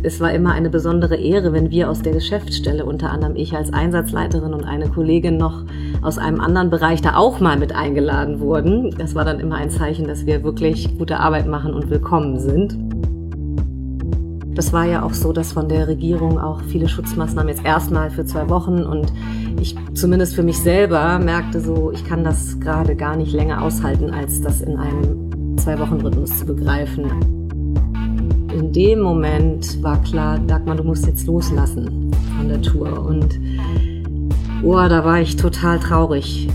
es war immer eine besondere Ehre, wenn wir aus der Geschäftsstelle, unter anderem ich als Einsatzleiterin und eine Kollegin noch aus einem anderen Bereich, da auch mal mit eingeladen wurden. Das war dann immer ein Zeichen, dass wir wirklich gute Arbeit machen und willkommen sind. Das war ja auch so, dass von der Regierung auch viele Schutzmaßnahmen jetzt erstmal für 2 Wochen und ich zumindest für mich selber merkte so, ich kann das gerade gar nicht länger aushalten, als das in einem 2-Wochen-Rhythmus zu begreifen. In dem Moment war klar, Dagmar, du musst jetzt loslassen von der Tour und da war ich total traurig.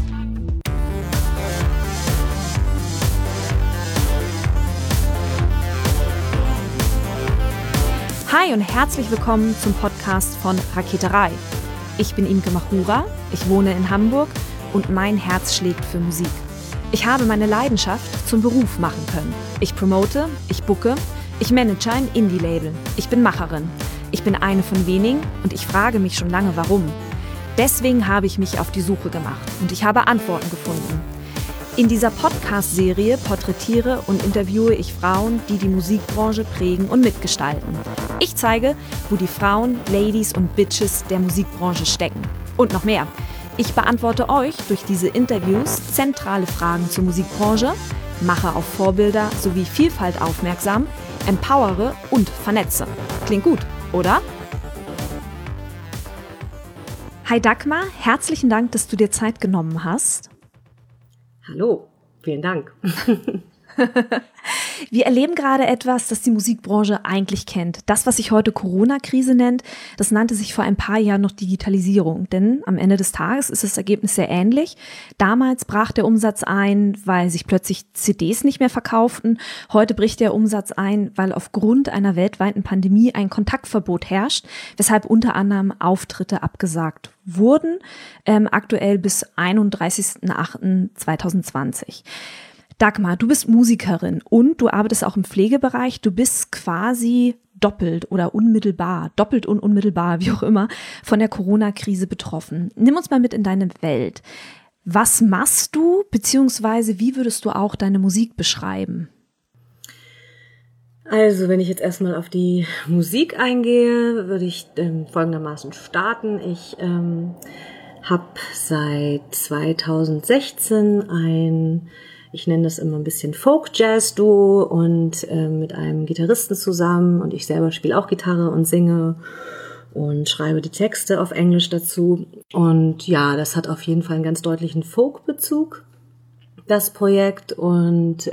Hi und herzlich willkommen zum Podcast von Raketerei. Ich bin Imke Machura, ich wohne in Hamburg und mein Herz schlägt für Musik. Ich habe meine Leidenschaft zum Beruf machen können. Ich promote, ich booke, ich manage ein Indie-Label. Ich bin Macherin. Ich bin eine von wenigen und ich frage mich schon lange, warum. Deswegen habe ich mich auf die Suche gemacht und ich habe Antworten gefunden. In dieser Podcast-Serie porträtiere und interviewe ich Frauen, die die Musikbranche prägen und mitgestalten. Ich zeige, wo die Frauen, Ladies und Bitches der Musikbranche stecken. Und noch mehr. Ich beantworte euch durch diese Interviews zentrale Fragen zur Musikbranche, mache auf Vorbilder sowie Vielfalt aufmerksam, empowere und vernetze. Klingt gut, oder? Hi Dagmar, herzlichen Dank, dass du dir Zeit genommen hast. Hallo, vielen Dank. Wir erleben gerade etwas, das die Musikbranche eigentlich kennt. Das, was sich heute Corona-Krise nennt, das nannte sich vor ein paar Jahren noch Digitalisierung. Denn am Ende des Tages ist das Ergebnis sehr ähnlich. Damals brach der Umsatz ein, weil sich plötzlich CDs nicht mehr verkauften. Heute bricht der Umsatz ein, weil aufgrund einer weltweiten Pandemie ein Kontaktverbot herrscht, weshalb unter anderem Auftritte abgesagt wurden, aktuell bis 31.08.2020. Dagmar, du bist Musikerin und du arbeitest auch im Pflegebereich. Du bist quasi doppelt und unmittelbar, wie auch immer, von der Corona-Krise betroffen. Nimm uns mal mit in deine Welt. Was machst du, beziehungsweise wie würdest du auch deine Musik beschreiben? Also, wenn ich jetzt erstmal auf die Musik eingehe, würde ich folgendermaßen starten. Ich habe seit 2016 ich nenne das immer ein bisschen Folk-Jazz-Duo und mit einem Gitarristen zusammen und ich selber spiele auch Gitarre und singe und schreibe die Texte auf Englisch dazu. Und ja, das hat auf jeden Fall einen ganz deutlichen Folk-Bezug, das Projekt. Und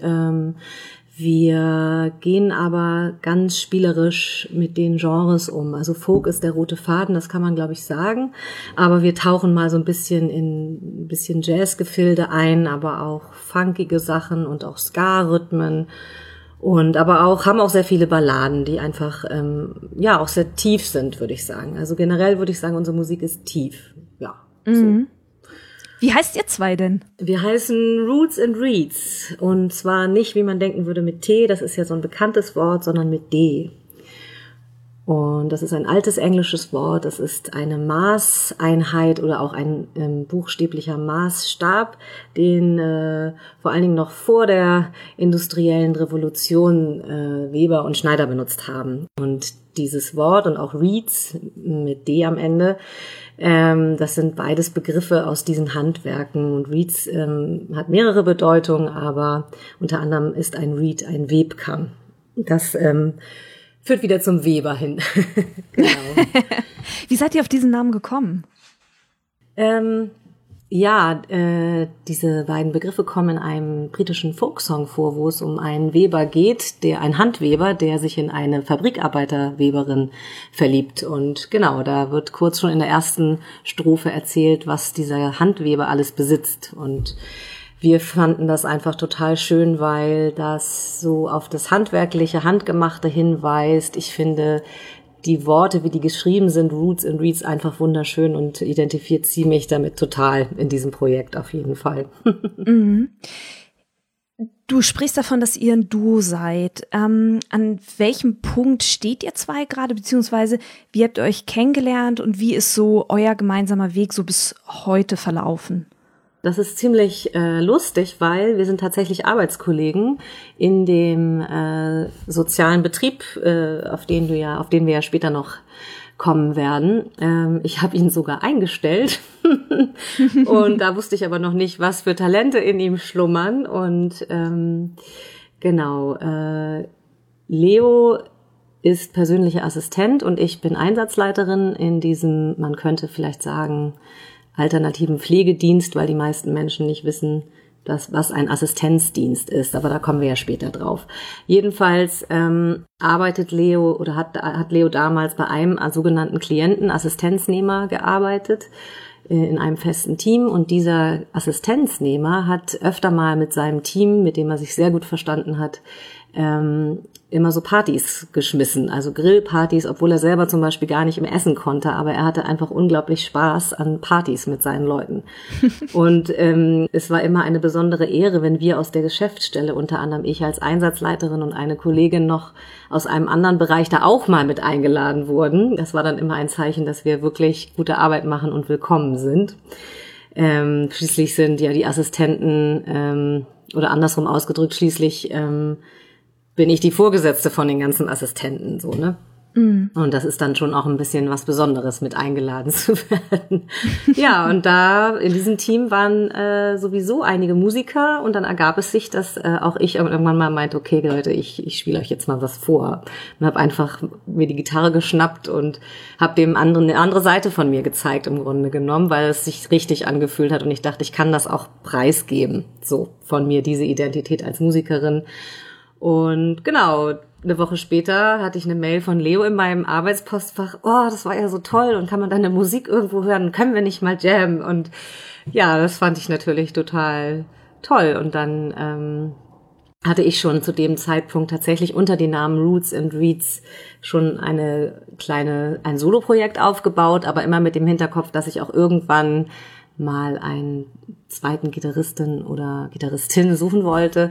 wir gehen aber ganz spielerisch mit den Genres um. Also Folk ist der rote Faden, das kann man, glaube ich, sagen. Aber wir tauchen mal so ein bisschen in ein bisschen Jazzgefilde ein, aber auch funkige Sachen und auch Ska-Rhythmen. Und aber auch, haben auch sehr viele Balladen, die einfach, auch sehr tief sind, würde ich sagen. Also generell würde ich sagen, unsere Musik ist tief. Ja, so. Wie heißt ihr zwei denn? Wir heißen Roots and Reeds und zwar nicht, wie man denken würde, mit T, das ist ja so ein bekanntes Wort, sondern mit D. Und das ist ein altes englisches Wort, das ist eine Maßeinheit oder auch ein buchstäblicher Maßstab, den vor allen Dingen noch vor der industriellen Revolution Weber und Schneider benutzt haben. Und dieses Wort und auch Reeds mit D am Ende, das sind beides Begriffe aus diesen Handwerken. Und Reeds hat mehrere Bedeutungen, aber unter anderem ist ein Reed ein Webkamm. Das führt wieder zum Weber hin. Genau. Wie seid ihr auf diesen Namen gekommen? Diese beiden Begriffe kommen in einem britischen Folksong vor, wo es um einen Weber geht, ein Handweber, der sich in eine Fabrikarbeiterweberin verliebt. Und genau, da wird kurz schon in der ersten Strophe erzählt, was dieser Handweber alles besitzt. Und wir fanden das einfach total schön, weil das so auf das handwerkliche, handgemachte hinweist. Ich finde die Worte, wie die geschrieben sind, Roots and Reeds, einfach wunderschön und identifiziere mich damit total in diesem Projekt auf jeden Fall. Mhm. Du sprichst davon, dass ihr ein Duo seid. An welchem Punkt steht ihr zwei gerade, beziehungsweise wie habt ihr euch kennengelernt und wie ist so euer gemeinsamer Weg so bis heute verlaufen? das ist ziemlich lustig, weil wir sind tatsächlich Arbeitskollegen in dem sozialen Betrieb, auf den wir ja später noch kommen werden. Ich habe ihn sogar eingestellt und da wusste ich aber noch nicht, was für Talente in ihm schlummern. Und Leo ist persönlicher Assistent und ich bin Einsatzleiterin in diesem, man könnte vielleicht sagen, alternativen Pflegedienst, weil die meisten Menschen nicht wissen, was ein Assistenzdienst ist, aber da kommen wir ja später drauf. Jedenfalls arbeitet Leo oder hat Leo damals bei einem sogenannten Klienten-Assistenznehmer gearbeitet in einem festen Team, und dieser Assistenznehmer hat öfter mal mit seinem Team, mit dem er sich sehr gut verstanden hat, immer so Partys geschmissen, also Grillpartys, obwohl er selber zum Beispiel gar nicht mehr essen konnte, aber er hatte einfach unglaublich Spaß an Partys mit seinen Leuten. Und es war immer eine besondere Ehre, wenn wir aus der Geschäftsstelle, unter anderem ich als Einsatzleiterin und eine Kollegin noch aus einem anderen Bereich, da auch mal mit eingeladen wurden. Das war dann immer ein Zeichen, dass wir wirklich gute Arbeit machen und willkommen sind. Schließlich sind ja die Assistenten, oder andersrum ausgedrückt, schließlich bin ich die Vorgesetzte von den ganzen Assistenten, so, ne? Mm. Und das ist dann schon auch ein bisschen was Besonderes, mit eingeladen zu werden. Ja, und da in diesem Team waren sowieso einige Musiker, und dann ergab es sich, dass auch ich irgendwann mal meinte, okay Leute, ich spiele euch jetzt mal was vor. Und habe einfach mir die Gitarre geschnappt und habe dem anderen eine andere Seite von mir gezeigt, im Grunde genommen, weil es sich richtig angefühlt hat und ich dachte, ich kann das auch preisgeben, so von mir, diese Identität als Musikerin. Und genau, eine Woche später hatte ich eine Mail von Leo in meinem Arbeitspostfach. Oh, das war ja so toll, und kann man deine Musik irgendwo hören? Können wir nicht mal jammen? Und ja, das fand ich natürlich total toll. Und dann hatte ich schon zu dem Zeitpunkt tatsächlich unter dem Namen Roots and Reeds schon ein Soloprojekt aufgebaut, aber immer mit dem Hinterkopf, dass ich auch irgendwann mal einen zweiten Gitarristen oder Gitarristin suchen wollte.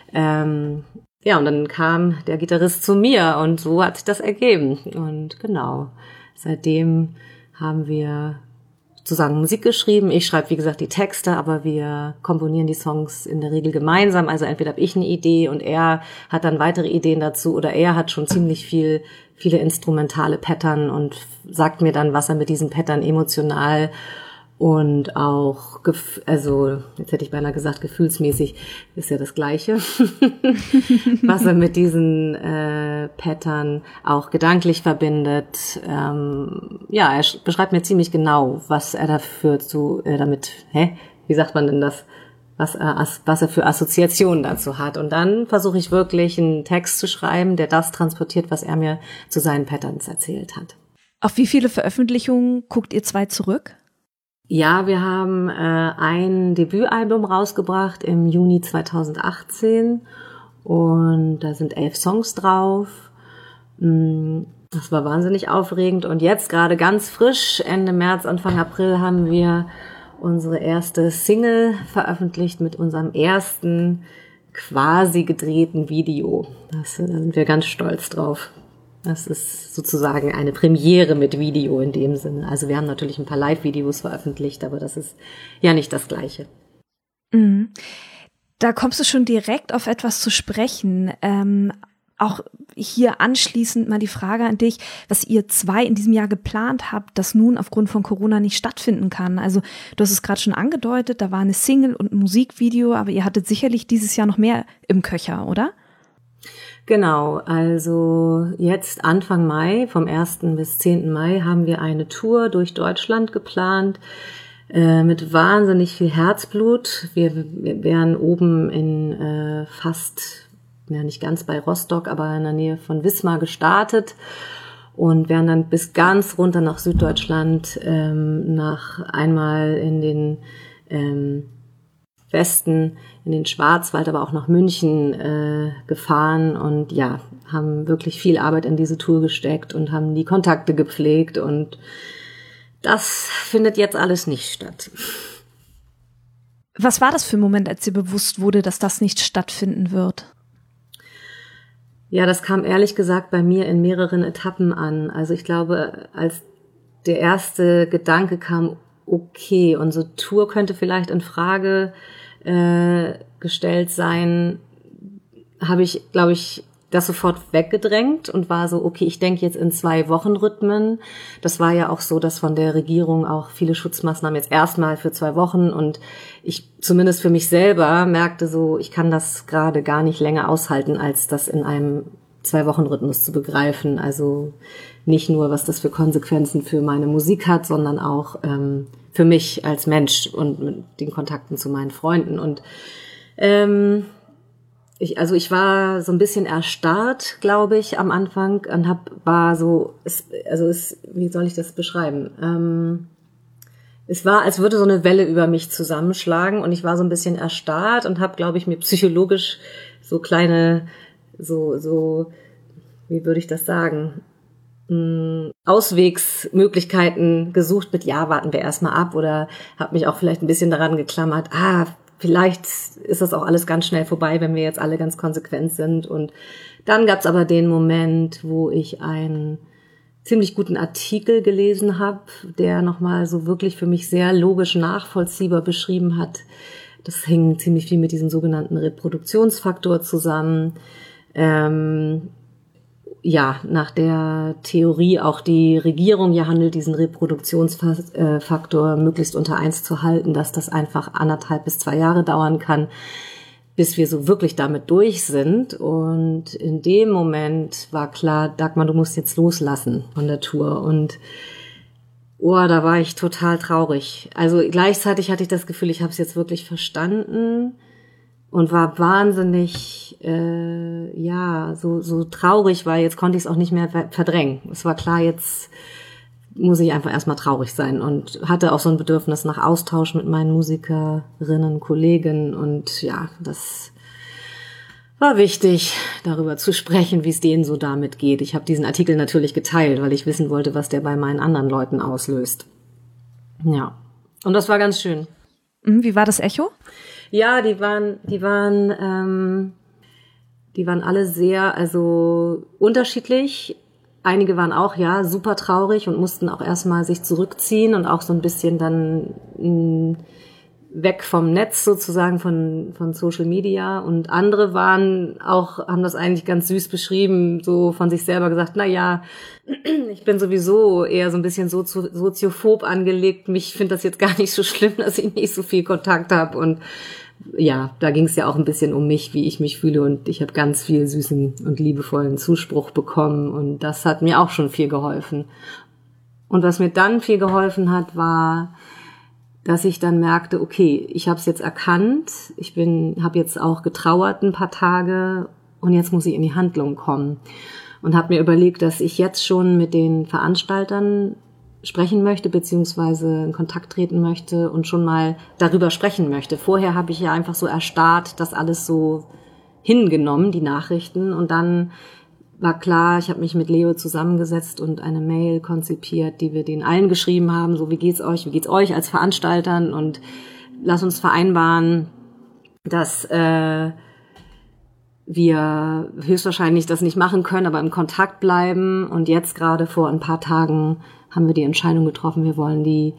Ja, und dann kam der Gitarrist zu mir und so hat sich das ergeben. Und genau, seitdem haben wir zusammen Musik geschrieben. Ich schreibe, wie gesagt, die Texte, aber wir komponieren die Songs in der Regel gemeinsam. Also entweder habe ich eine Idee und er hat dann weitere Ideen dazu, oder er hat schon ziemlich viele instrumentale Pattern und sagt mir dann, was er mit diesen Pattern emotional und auch, also jetzt hätte ich beinahe gesagt, gefühlsmäßig ist ja das Gleiche, was er mit diesen Pattern auch gedanklich verbindet. Ja, er beschreibt mir ziemlich genau, was er dafür wie sagt man denn das, was er für Assoziationen dazu hat. Und dann versuche ich wirklich einen Text zu schreiben, der das transportiert, was er mir zu seinen Patterns erzählt hat. Auf wie viele Veröffentlichungen guckt ihr zwei zurück? Ja, wir haben ein Debütalbum rausgebracht im Juni 2018 und da sind 11 Songs drauf. Das war wahnsinnig aufregend, und jetzt gerade ganz frisch, Ende März, Anfang April, haben wir unsere erste Single veröffentlicht mit unserem ersten quasi gedrehten Video. Da sind wir ganz stolz drauf. Das ist sozusagen eine Premiere mit Video in dem Sinne. Also wir haben natürlich ein paar Live-Videos veröffentlicht, aber das ist ja nicht das Gleiche. Mhm. Da kommst du schon direkt auf etwas zu sprechen. Auch hier anschließend mal die Frage an dich, was ihr zwei in diesem Jahr geplant habt, das nun aufgrund von Corona nicht stattfinden kann. Also du hast es gerade schon angedeutet, da war eine Single und ein Musikvideo, aber ihr hattet sicherlich dieses Jahr noch mehr im Köcher, oder? Genau, also jetzt Anfang Mai, vom 1. bis 10. Mai, haben wir eine Tour durch Deutschland geplant, mit wahnsinnig viel Herzblut. Wir wären oben in nicht ganz bei Rostock, aber in der Nähe von Wismar gestartet und wären dann bis ganz runter nach Süddeutschland, einmal in den Westen, in den Schwarzwald, aber auch nach München gefahren und ja, haben wirklich viel Arbeit in diese Tour gesteckt und haben die Kontakte gepflegt, und das findet jetzt alles nicht statt. Was war das für ein Moment, als dir bewusst wurde, dass das nicht stattfinden wird? Ja, das kam ehrlich gesagt bei mir in mehreren Etappen an. Also ich glaube, als der erste Gedanke kam, okay, unsere Tour könnte vielleicht in Frage gestellt sein, habe ich, glaube ich, das sofort weggedrängt und war so, okay, ich denke jetzt in 2-Wochen-Rhythmen. Das war ja auch so, dass von der Regierung auch viele Schutzmaßnahmen jetzt erstmal für 2 Wochen und ich zumindest für mich selber merkte so, ich kann das gerade gar nicht länger aushalten, als das in einem 2-Wochen-Rhythmus zu begreifen. Also nicht nur, was das für Konsequenzen für meine Musik hat, sondern auch für mich als Mensch und mit den Kontakten zu meinen Freunden. Und ich war so ein bisschen erstarrt, glaube ich, am Anfang und wie soll ich das beschreiben? Es war, als würde so eine Welle über mich zusammenschlagen und ich war so ein bisschen erstarrt und habe, glaube ich, mir psychologisch so kleine, wie würde ich das sagen? Auswegsmöglichkeiten gesucht mit, ja, warten wir erstmal ab oder habe mich auch vielleicht ein bisschen daran geklammert, vielleicht ist das auch alles ganz schnell vorbei, wenn wir jetzt alle ganz konsequent sind. Und dann gab es aber den Moment, wo ich einen ziemlich guten Artikel gelesen habe, der nochmal so wirklich für mich sehr logisch nachvollziehbar beschrieben hat. Das hing ziemlich viel mit diesem sogenannten Reproduktionsfaktor zusammen. Nach der Theorie auch die Regierung ja handelt, diesen Reproduktionsfaktor möglichst unter 1 zu halten, dass das einfach 1,5 bis 2 Jahre dauern kann, bis wir so wirklich damit durch sind. Und in dem Moment war klar, Dagmar, du musst jetzt loslassen von der Tour. Und da war ich total traurig. Also gleichzeitig hatte ich das Gefühl, ich habe es jetzt wirklich verstanden. Und war wahnsinnig, so traurig, weil jetzt konnte ich es auch nicht mehr verdrängen. Es war klar, jetzt muss ich einfach erstmal traurig sein und hatte auch so ein Bedürfnis nach Austausch mit meinen Musikerinnen, Kollegen und ja, das war wichtig, darüber zu sprechen, wie es denen so damit geht. Ich habe diesen Artikel natürlich geteilt, weil ich wissen wollte, was der bei meinen anderen Leuten auslöst. Ja, und das war ganz schön. Wie war das Echo? Ja, die waren alle sehr, unterschiedlich. Einige waren auch, super traurig und mussten auch erstmal sich zurückziehen und auch so ein bisschen dann weg vom Netz sozusagen, von Social Media. Und andere haben das eigentlich ganz süß beschrieben, so von sich selber gesagt, ich bin sowieso eher so ein bisschen soziophob angelegt. Mich finde das jetzt gar nicht so schlimm, dass ich nicht so viel Kontakt habe. Und ja, da ging es ja auch ein bisschen um mich, wie ich mich fühle. Und ich habe ganz viel süßen und liebevollen Zuspruch bekommen. Und das hat mir auch schon viel geholfen. Und was mir dann viel geholfen hat, war, dass ich dann merkte, okay, ich habe es jetzt erkannt. Ich habe jetzt auch getrauert ein paar Tage. Und jetzt muss ich in die Handlung kommen. Und habe mir überlegt, dass ich jetzt schon mit den Veranstaltern sprechen möchte, beziehungsweise in Kontakt treten möchte und schon mal darüber sprechen möchte. Vorher habe ich ja einfach so erstarrt, das alles so hingenommen, die Nachrichten. Und dann war klar, ich habe mich mit Leo zusammengesetzt und eine Mail konzipiert, die wir denen allen geschrieben haben, so wie geht's euch als Veranstaltern und lass uns vereinbaren, dass wir höchstwahrscheinlich das nicht machen können, aber im Kontakt bleiben. Und jetzt gerade vor ein paar Tagen haben wir die Entscheidung getroffen, wir wollen die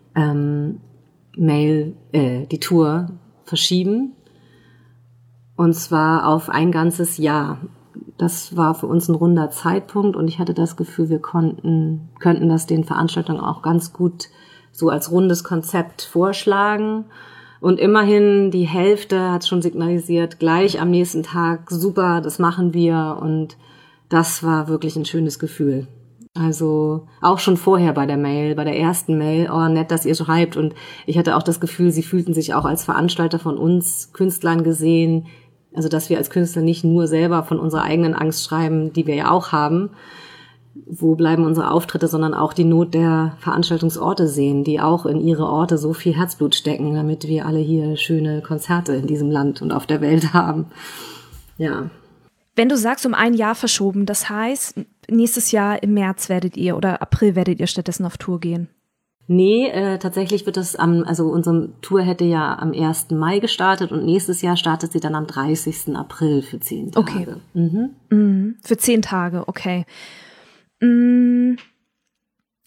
Tour verschieben. Und zwar auf ein ganzes Jahr. Das war für uns ein runder Zeitpunkt und ich hatte das Gefühl, wir könnten das den Veranstaltern auch ganz gut so als rundes Konzept vorschlagen. Und immerhin die Hälfte hat schon signalisiert, gleich am nächsten Tag, super, das machen wir. Und das war wirklich ein schönes Gefühl. Also auch schon vorher bei der ersten Mail, nett, dass ihr schreibt. Und ich hatte auch das Gefühl, sie fühlten sich auch als Veranstalter von uns Künstlern gesehen. Also dass wir als Künstler nicht nur selber von unserer eigenen Angst schreiben, die wir ja auch haben, wo bleiben unsere Auftritte, sondern auch die Not der Veranstaltungsorte sehen, die auch in ihre Orte so viel Herzblut stecken, damit wir alle hier schöne Konzerte in diesem Land und auf der Welt haben. Ja. Wenn du sagst, um ein Jahr verschoben, das heißt, nächstes Jahr im März oder April werdet ihr stattdessen auf Tour gehen? Nee, tatsächlich wird das unsere Tour hätte ja am 1. Mai gestartet und nächstes Jahr startet sie dann am 30. April für 10 Tage. Okay. Für 10 Tage, okay.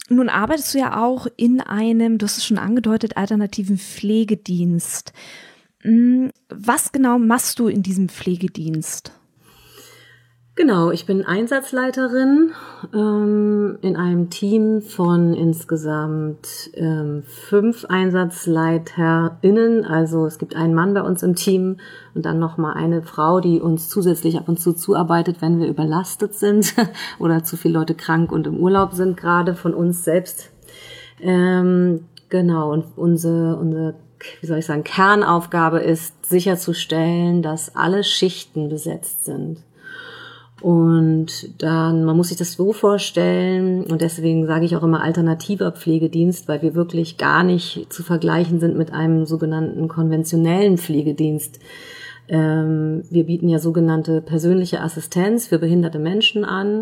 Nun arbeitest du ja auch in einem, du hast es schon angedeutet, alternativen Pflegedienst. Was genau machst du in diesem Pflegedienst? Genau, ich bin Einsatzleiterin in einem Team von insgesamt 5 EinsatzleiterInnen. Also es gibt einen Mann bei uns im Team und dann nochmal eine Frau, die uns zusätzlich ab und zu zuarbeitet, wenn wir überlastet sind oder zu viele Leute krank und im Urlaub sind, gerade von uns selbst. Genau, und unsere wie soll ich sagen, Kernaufgabe ist, sicherzustellen, dass alle Schichten besetzt sind. Und dann, man muss sich das so vorstellen, und deswegen sage ich auch immer alternativer Pflegedienst, weil wir wirklich gar nicht zu vergleichen sind mit einem sogenannten konventionellen Pflegedienst. Wir bieten ja sogenannte persönliche Assistenz für behinderte Menschen an.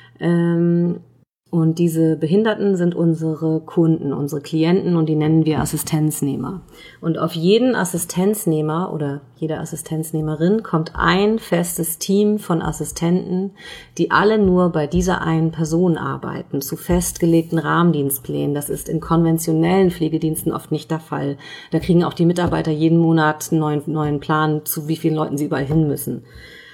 Und diese Behinderten sind unsere Kunden, unsere Klienten, und die nennen wir Assistenznehmer. Und auf jeden Assistenznehmer oder jede Assistenznehmerin kommt ein festes Team von Assistenten, die alle nur bei dieser einen Person arbeiten, zu festgelegten Rahmendienstplänen. Das ist in konventionellen Pflegediensten oft nicht der Fall. Da kriegen auch die Mitarbeiter jeden Monat einen neuen Plan, zu wie vielen Leuten sie überall hin müssen.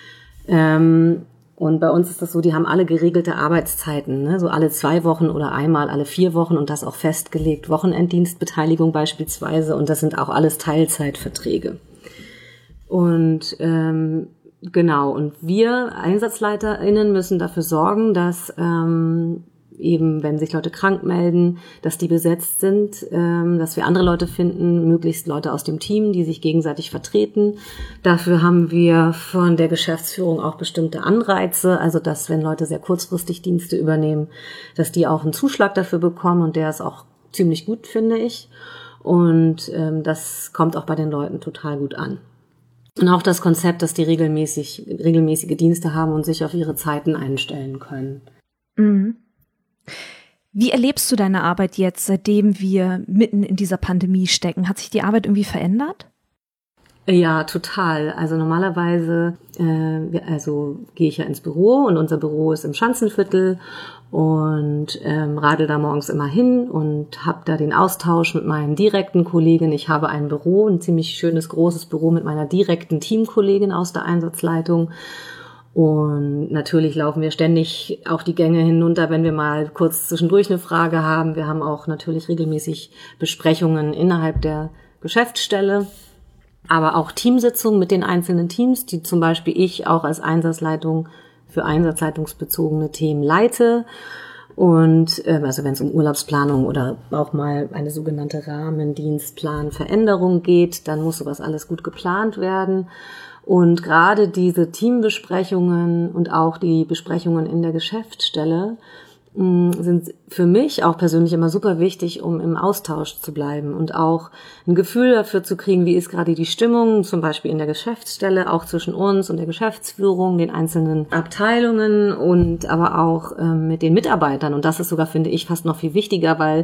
Und bei uns ist das so, die haben alle geregelte Arbeitszeiten, ne? So alle 2 Wochen oder einmal alle 4 Wochen und das auch festgelegt. Wochenenddienstbeteiligung beispielsweise, und das sind auch alles Teilzeitverträge. Und genau, und wir EinsatzleiterInnen müssen dafür sorgen, dass eben, wenn sich Leute krank melden, dass die besetzt sind, dass wir andere Leute finden, möglichst Leute aus dem Team, die sich gegenseitig vertreten. Dafür haben wir von der Geschäftsführung auch bestimmte Anreize, also dass, wenn Leute sehr kurzfristig Dienste übernehmen, dass die auch einen Zuschlag dafür bekommen, und der ist auch ziemlich gut, finde ich. Und das kommt auch bei den Leuten total gut an. Und auch das Konzept, dass die regelmäßige Dienste haben und sich auf ihre Zeiten einstellen können. Mhm. Wie erlebst du deine Arbeit jetzt, seitdem wir mitten in dieser Pandemie stecken? Hat sich die Arbeit irgendwie verändert? Ja, total. Also normalerweise gehe ich ja ins Büro, und unser Büro ist im Schanzenviertel, und radel da morgens immer hin und habe da den Austausch mit meinen direkten Kollegen. Ich habe ein Büro, ein ziemlich schönes, großes Büro mit meiner direkten Teamkollegin aus der Einsatzleitung. Und natürlich laufen wir ständig auch die Gänge hinunter, wenn wir mal kurz zwischendurch eine Frage haben. Wir haben auch natürlich regelmäßig Besprechungen innerhalb der Geschäftsstelle, aber auch Teamsitzungen mit den einzelnen Teams, die zum Beispiel ich auch als Einsatzleitung für einsatzleitungsbezogene Themen leite. Und also wenn es um Urlaubsplanung oder auch mal eine sogenannte Rahmendienstplanveränderung geht, dann muss sowas alles gut geplant werden. Und gerade diese Teambesprechungen und auch die Besprechungen in der Geschäftsstelle sind für mich auch persönlich immer super wichtig, um im Austausch zu bleiben und auch ein Gefühl dafür zu kriegen, wie ist gerade die Stimmung, zum Beispiel in der Geschäftsstelle, auch zwischen uns und der Geschäftsführung, den einzelnen Abteilungen und aber auch mit den Mitarbeitern. Und das ist sogar, finde ich, fast noch viel wichtiger, weil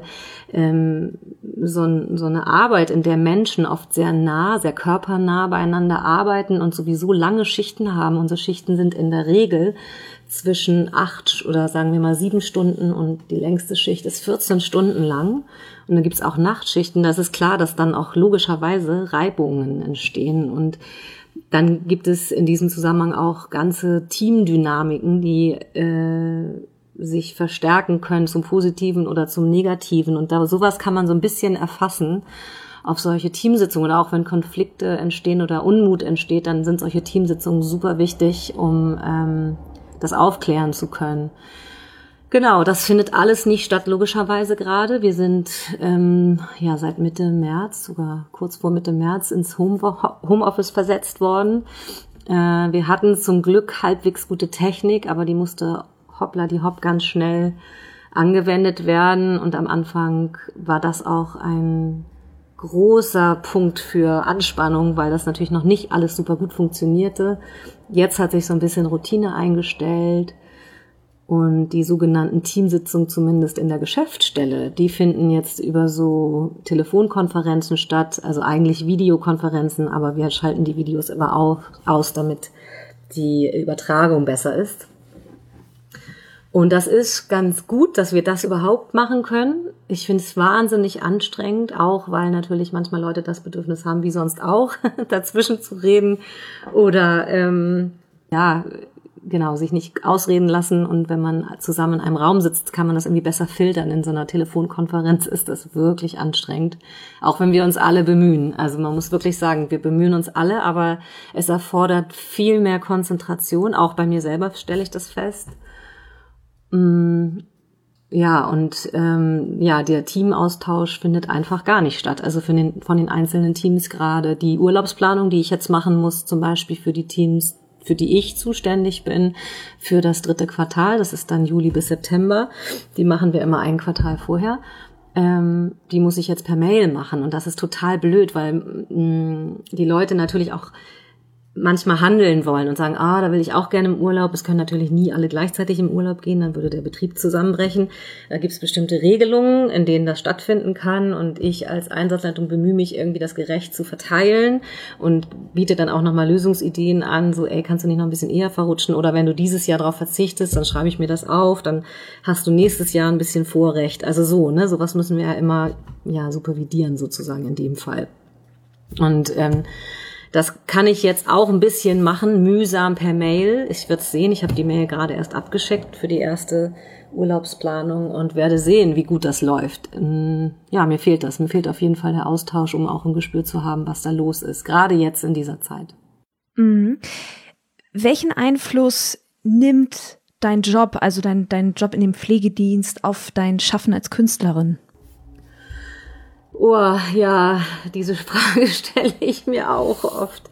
so eine Arbeit, in der Menschen oft sehr nah, sehr körpernah beieinander arbeiten und sowieso lange Schichten haben. Unsere Schichten sind in der Regel zwischen 8 oder sagen wir mal 7 Stunden, und die längste Schicht ist 14 Stunden lang. Und dann gibt's auch Nachtschichten. Das ist klar, dass dann auch logischerweise Reibungen entstehen. Und dann gibt es in diesem Zusammenhang auch ganze Teamdynamiken, die sich verstärken können zum Positiven oder zum Negativen. Und sowas kann man so ein bisschen erfassen auf solche Teamsitzungen. Oder auch wenn Konflikte entstehen oder Unmut entsteht, dann sind solche Teamsitzungen super wichtig, um das aufklären zu können. Genau, das findet alles nicht statt, logischerweise gerade. Wir sind seit Mitte März, sogar kurz vor Mitte März, ins Homeoffice versetzt worden. Wir hatten zum Glück halbwegs gute Technik, aber die musste ganz schnell angewendet werden. Und am Anfang war das auch ein großer Punkt für Anspannung, weil das natürlich noch nicht alles super gut funktionierte. Jetzt hat sich so ein bisschen Routine eingestellt, und die sogenannten Teamsitzungen, zumindest in der Geschäftsstelle, die finden jetzt über so Telefonkonferenzen statt, also eigentlich Videokonferenzen, aber wir schalten die Videos immer aus, damit die Übertragung besser ist. Und das ist ganz gut, dass wir das überhaupt machen können. Ich finde es wahnsinnig anstrengend, auch weil natürlich manchmal Leute das Bedürfnis haben, wie sonst auch, dazwischen zu reden oder sich nicht ausreden lassen. Und wenn man zusammen in einem Raum sitzt, kann man das irgendwie besser filtern. In so einer Telefonkonferenz ist das wirklich anstrengend, auch wenn wir uns alle bemühen. Also man muss wirklich sagen, wir bemühen uns alle, aber es erfordert viel mehr Konzentration. Auch bei mir selber stelle ich das fest. Ja, und der Teamaustausch findet einfach gar nicht statt. Also von den einzelnen Teams gerade die Urlaubsplanung, die ich jetzt machen muss, zum Beispiel für die Teams, für die ich zuständig bin, für das 3. Quartal, das ist dann Juli bis September, die machen wir immer ein Quartal vorher, die muss ich jetzt per Mail machen und das ist total blöd, weil die Leute natürlich auch manchmal handeln wollen und sagen, da will ich auch gerne im Urlaub. Es können natürlich nie alle gleichzeitig im Urlaub gehen, dann würde der Betrieb zusammenbrechen. Da gibt es bestimmte Regelungen, in denen das stattfinden kann und ich als Einsatzleitung bemühe mich irgendwie, das gerecht zu verteilen und biete dann auch nochmal Lösungsideen an, so kannst du nicht noch ein bisschen eher verrutschen oder wenn du dieses Jahr darauf verzichtest, dann schreibe ich mir das auf, dann hast du nächstes Jahr ein bisschen Vorrecht. Also sowas müssen wir ja immer supervidieren sozusagen in dem Fall. Und das kann ich jetzt auch ein bisschen machen, mühsam per Mail. Ich werde es sehen, ich habe die Mail gerade erst abgeschickt für die erste Urlaubsplanung und werde sehen, wie gut das läuft. Mir fehlt das. Mir fehlt auf jeden Fall der Austausch, um auch ein Gespür zu haben, was da los ist, gerade jetzt in dieser Zeit. Mhm. Welchen Einfluss nimmt dein Job, also dein Job in dem Pflegedienst, auf dein Schaffen als Künstlerin? Oh, ja, diese Frage stelle ich mir auch oft.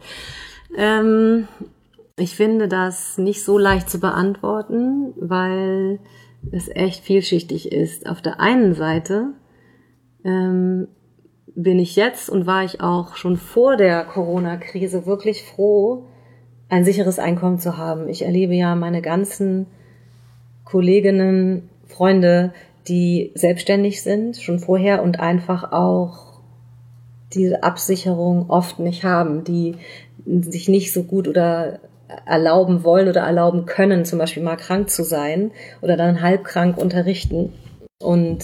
Ich finde das nicht so leicht zu beantworten, weil es echt vielschichtig ist. Auf der einen Seite bin ich jetzt und war ich auch schon vor der Corona-Krise wirklich froh, ein sicheres Einkommen zu haben. Ich erlebe ja meine ganzen Kolleginnen, Freunde, die selbstständig sind, schon vorher und einfach auch diese Absicherung oft nicht haben, die sich nicht so gut oder erlauben wollen oder erlauben können, zum Beispiel mal krank zu sein oder dann halbkrank unterrichten. Und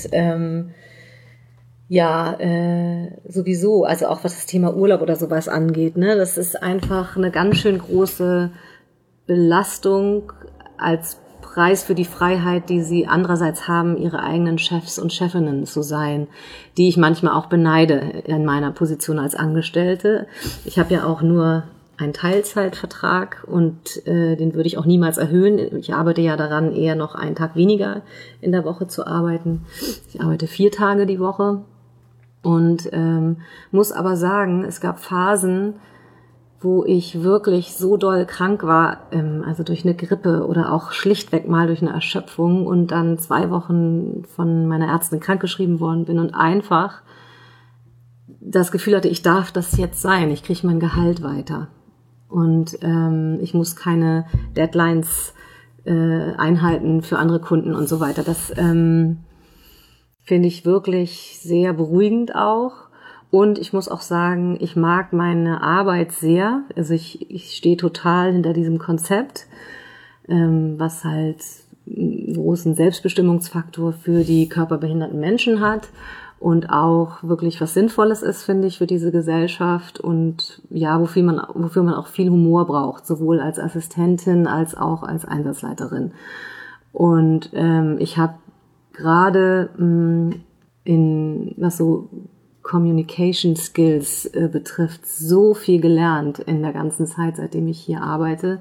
sowieso, also auch was das Thema Urlaub oder sowas angeht, ne, das ist einfach eine ganz schön große Belastung als Preis für die Freiheit, die sie andererseits haben, ihre eigenen Chefs und Chefinnen zu sein, die ich manchmal auch beneide in meiner Position als Angestellte. Ich habe ja auch nur einen Teilzeitvertrag und den würde ich auch niemals erhöhen. Ich arbeite ja daran, eher noch einen Tag weniger in der Woche zu arbeiten. Ich arbeite 4 Tage die Woche und muss aber sagen, es gab Phasen, wo ich wirklich so doll krank war, also durch eine Grippe oder auch schlichtweg mal durch eine Erschöpfung und dann 2 Wochen von meiner Ärztin krankgeschrieben worden bin und einfach das Gefühl hatte, ich darf das jetzt sein, ich kriege mein Gehalt weiter und ich muss keine Deadlines einhalten für andere Kunden und so weiter. Das finde ich wirklich sehr beruhigend auch. Und ich muss auch sagen, ich mag meine Arbeit sehr. Also ich stehe total hinter diesem Konzept, was halt einen großen Selbstbestimmungsfaktor für die körperbehinderten Menschen hat und auch wirklich was Sinnvolles ist, finde ich, für diese Gesellschaft und ja, wofür man auch viel Humor braucht, sowohl als Assistentin als auch als Einsatzleiterin. Und ich habe gerade was so Communication Skills betrifft, so viel gelernt in der ganzen Zeit, seitdem ich hier arbeite.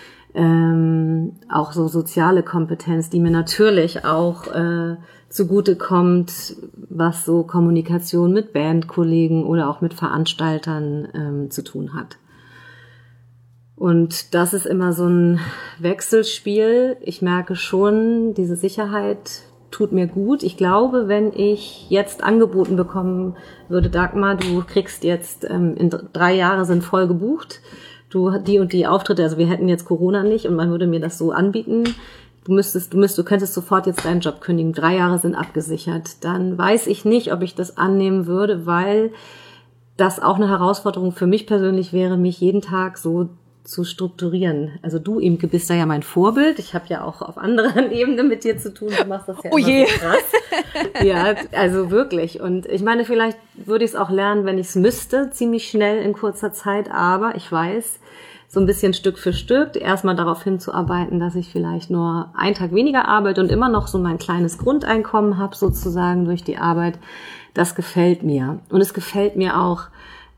Auch so soziale Kompetenz, die mir natürlich auch zugute kommt, was so Kommunikation mit Bandkollegen oder auch mit Veranstaltern zu tun hat. Und das ist immer so ein Wechselspiel. Ich merke schon, diese Sicherheit tut mir gut. Ich glaube, wenn ich jetzt angeboten bekommen würde, Dagmar, du kriegst jetzt, in 3 Jahre sind voll gebucht, du die und die Auftritte, also wir hätten jetzt Corona nicht und man würde mir das so anbieten, du könntest sofort jetzt deinen Job kündigen, 3 Jahre sind abgesichert, dann weiß ich nicht, ob ich das annehmen würde, weil das auch eine Herausforderung für mich persönlich wäre, mich jeden Tag so zu strukturieren. Also du, Imke, bist da ja mein Vorbild. Ich habe ja auch auf anderen Ebenen mit dir zu tun. Du machst das ja immer so krass. Ja, also wirklich. Und ich meine, vielleicht würde ich es auch lernen, wenn ich es müsste, ziemlich schnell in kurzer Zeit. Aber ich weiß, so ein bisschen Stück für Stück, erstmal darauf hinzuarbeiten, dass ich vielleicht nur einen Tag weniger arbeite und immer noch so mein kleines Grundeinkommen habe, sozusagen durch die Arbeit. Das gefällt mir. Und es gefällt mir auch,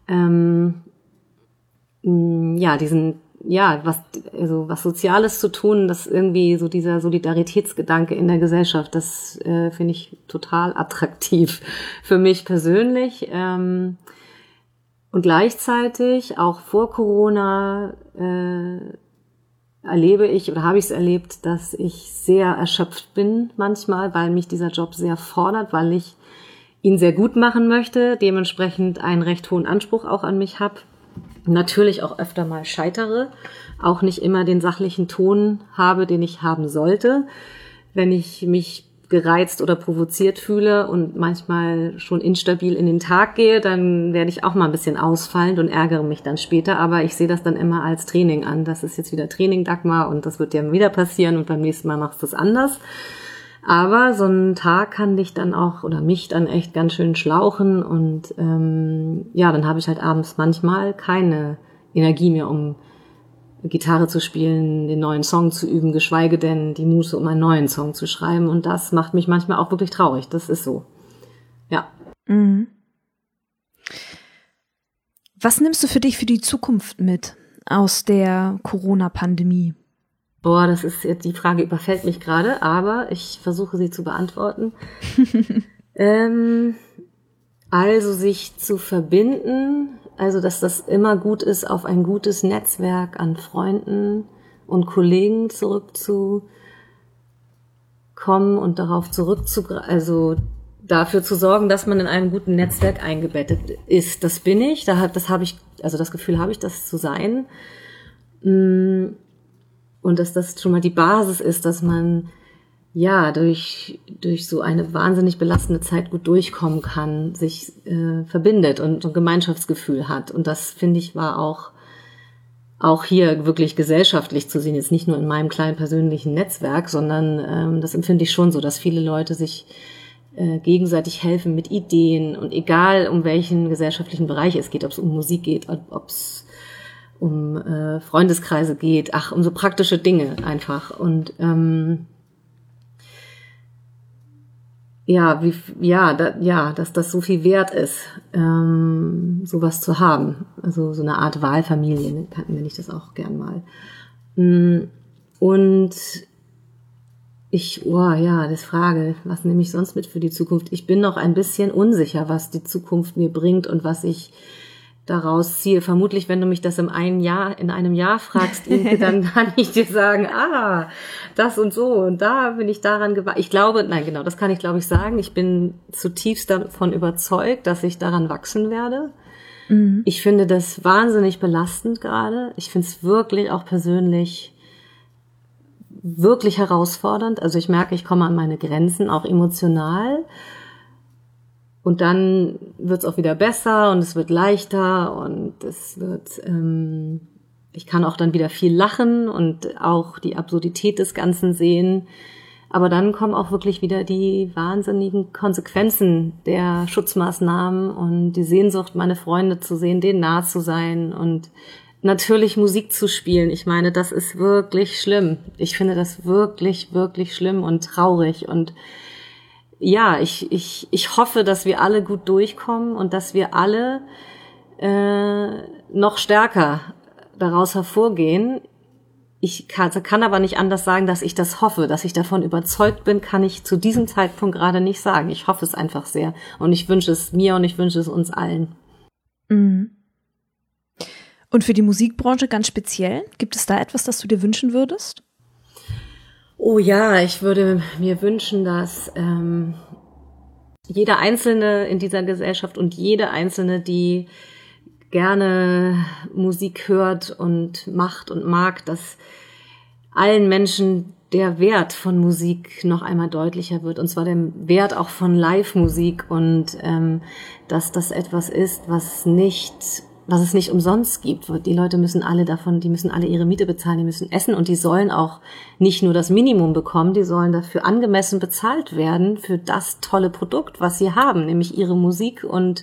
was Soziales zu tun, das irgendwie so dieser Solidaritätsgedanke in der Gesellschaft, das finde ich total attraktiv für mich persönlich. Und gleichzeitig, auch vor Corona, habe ich es erlebt, dass ich sehr erschöpft bin manchmal, weil mich dieser Job sehr fordert, weil ich ihn sehr gut machen möchte, dementsprechend einen recht hohen Anspruch auch an mich habe. Natürlich auch öfter mal scheitere, auch nicht immer den sachlichen Ton habe, den ich haben sollte. Wenn ich mich gereizt oder provoziert fühle und manchmal schon instabil in den Tag gehe, dann werde ich auch mal ein bisschen ausfallend und ärgere mich dann später. Aber ich sehe das dann immer als Training an. Das ist jetzt wieder Training, Dagmar, und das wird ja wieder passieren und beim nächsten Mal machst du es anders. Aber so ein Tag kann dich dann auch oder mich dann echt ganz schön schlauchen und dann habe ich halt abends manchmal keine Energie mehr, um Gitarre zu spielen, den neuen Song zu üben, geschweige denn die Muße, um einen neuen Song zu schreiben. Und das macht mich manchmal auch wirklich traurig. Das ist so. Ja. Mhm. Was nimmst du für dich für die Zukunft mit aus der Corona-Pandemie? Boah, das ist jetzt, die Frage überfällt mich gerade, aber ich versuche sie zu beantworten. Also sich zu verbinden, also dass das immer gut ist, auf ein gutes Netzwerk an Freunden und Kollegen zurückzukommen und darauf zurückzugreifen, also dafür zu sorgen, dass man in einem guten Netzwerk eingebettet ist. Das bin ich, das Gefühl habe ich, das zu sein. Und dass das schon mal die Basis ist, dass man ja durch so eine wahnsinnig belastende Zeit gut durchkommen kann, sich verbindet und ein Gemeinschaftsgefühl hat. Und das, finde ich, war auch hier wirklich gesellschaftlich zu sehen, jetzt nicht nur in meinem kleinen persönlichen Netzwerk, sondern das empfinde ich schon so, dass viele Leute sich gegenseitig helfen mit Ideen und egal um welchen gesellschaftlichen Bereich es geht, ob es um Musik geht, ob es um Freundeskreise geht, um so praktische Dinge einfach. Und dass das so viel wert ist, sowas zu haben. Also so eine Art Wahlfamilie, nenne ich das auch gern mal. Und das Frage, was nehme ich sonst mit für die Zukunft? Ich bin noch ein bisschen unsicher, was die Zukunft mir bringt und was ich daraus ziehe. Vermutlich, wenn du mich das in einem Jahr fragst, Inke, dann kann ich dir sagen, das und so und da bin ich daran gewachsen. Das kann ich, glaube ich, sagen. Ich bin zutiefst davon überzeugt, dass ich daran wachsen werde. Mhm. Ich finde das wahnsinnig belastend gerade. Ich finde es wirklich auch persönlich wirklich herausfordernd. Also ich merke, ich komme an meine Grenzen, auch emotional. Und dann wird's auch wieder besser und es wird leichter und ich kann auch dann wieder viel lachen und auch die Absurdität des Ganzen sehen. Aber dann kommen auch wirklich wieder die wahnsinnigen Konsequenzen der Schutzmaßnahmen und die Sehnsucht, meine Freunde zu sehen, denen nah zu sein und natürlich Musik zu spielen. Ich meine, das ist wirklich schlimm. Ich finde das wirklich, wirklich schlimm und traurig und ja, ich hoffe, dass wir alle gut durchkommen und dass wir alle noch stärker daraus hervorgehen. Ich kann aber nicht anders sagen, dass ich das hoffe, dass ich davon überzeugt bin, kann ich zu diesem Zeitpunkt gerade nicht sagen. Ich hoffe es einfach sehr und ich wünsche es mir und ich wünsche es uns allen. Mhm. Und für die Musikbranche ganz speziell, gibt es da etwas, das du dir wünschen würdest? Oh ja, ich würde mir wünschen, dass jeder Einzelne in dieser Gesellschaft und jede Einzelne, die gerne Musik hört und macht und mag, dass allen Menschen der Wert von Musik noch einmal deutlicher wird. Und zwar der Wert auch von Live-Musik und dass das etwas ist, was nicht was es nicht umsonst gibt. Die Leute müssen alle ihre Miete bezahlen, die müssen essen und die sollen auch nicht nur das Minimum bekommen, die sollen dafür angemessen bezahlt werden für das tolle Produkt, was sie haben, nämlich ihre Musik und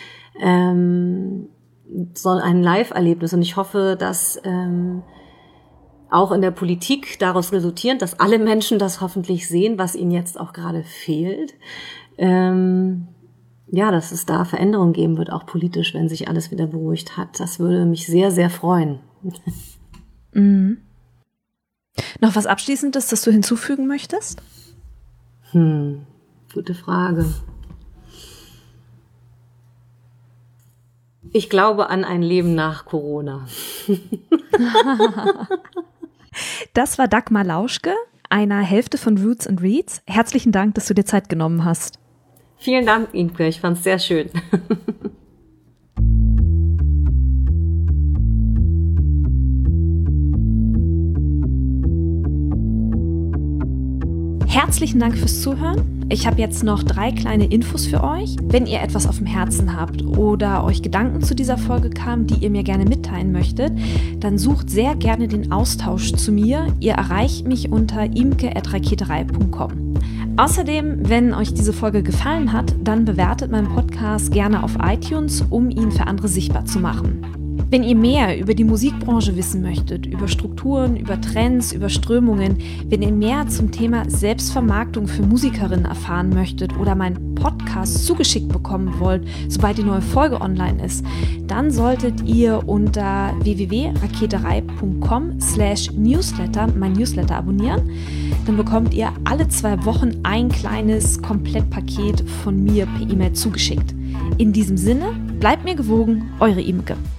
soll ein Live-Erlebnis. Und ich hoffe, dass auch in der Politik daraus resultierend, dass alle Menschen das hoffentlich sehen, was ihnen jetzt auch gerade fehlt. Dass es da Veränderungen geben wird, auch politisch, wenn sich alles wieder beruhigt hat. Das würde mich sehr, sehr freuen. Mhm. Noch was Abschließendes, das du hinzufügen möchtest? Gute Frage. Ich glaube an ein Leben nach Corona. Das war Dagmar Lauschke, einer Hälfte von Roots and Reads. Herzlichen Dank, dass du dir Zeit genommen hast. Vielen Dank, Imke. Ich fand es sehr schön. Herzlichen Dank fürs Zuhören. Ich habe jetzt noch 3 kleine Infos für euch. Wenn ihr etwas auf dem Herzen habt oder euch Gedanken zu dieser Folge kamen, die ihr mir gerne mitteilen möchtet, dann sucht sehr gerne den Austausch zu mir. Ihr erreicht mich unter imke@raketerei.com. Außerdem, wenn euch diese Folge gefallen hat, dann bewertet meinen Podcast gerne auf iTunes, um ihn für andere sichtbar zu machen. Wenn ihr mehr über die Musikbranche wissen möchtet, über Strukturen, über Trends, über Strömungen, wenn ihr mehr zum Thema Selbstvermarktung für Musikerinnen erfahren möchtet oder meinen Podcast zugeschickt bekommen wollt, sobald die neue Folge online ist, dann solltet ihr unter www.raketerei.com/newsletter mein Newsletter abonnieren. Dann bekommt ihr alle 2 Wochen ein kleines Komplettpaket von mir per E-Mail zugeschickt. In diesem Sinne, bleibt mir gewogen, eure Imke.